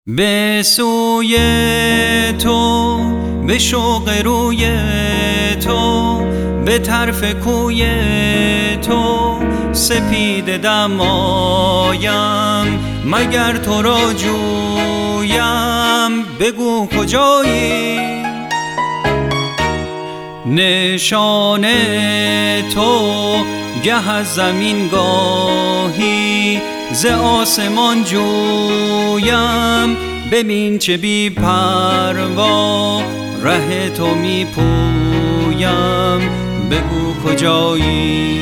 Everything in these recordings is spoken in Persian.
به سوی تو، به شوق روی تو، به طرف کوی تو سپیده دمایم. مگر تو را جویم، بگو کجایی؟ نشان تو گه از زمین گاهی ز آسمان جویم. ببین چه بی پروا ره تو می پویم، بگو کجایی؟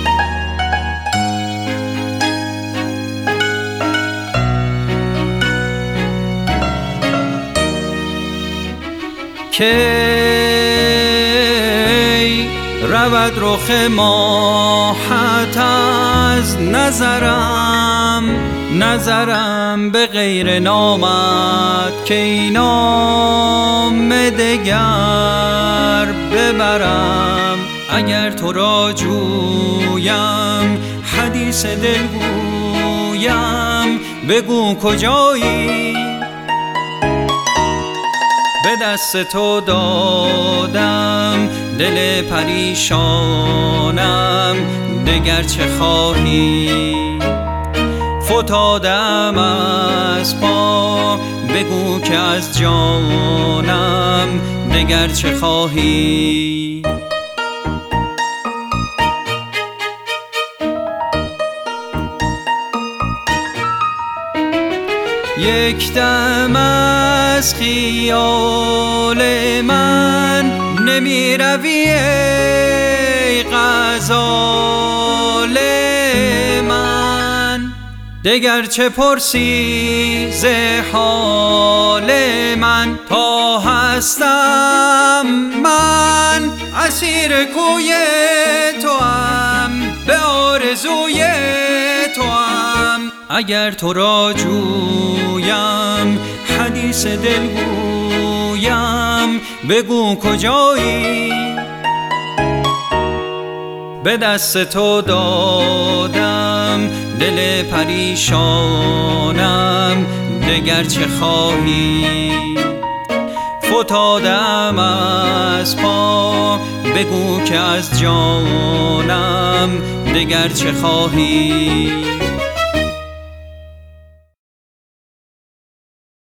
کی رود رخ ماهت از نظرم به غیر نامت، کی نام دگر ببرم. اگر تو را جویم، حدیث دل گویم، بگو کجایی؟ به دست تو دادم دل پریشانم، دگر چه خواهی؟ فتادم از پا، بگو که از جانم دگر چه خواهی؟ یک دم از خیال من نمی روی ای غزال من، دگر چه پرسی ز حال من؟ تا هستم من اسیر کوی توام، به آرزوی توام. اگر تو را جویم، حدیث دل گویم، بگو کجایی؟ به دست تو دادم دل پریشانم، دگر چه خواهی؟ فتادم از پا، بگو که از جانم دگر چه خواهی؟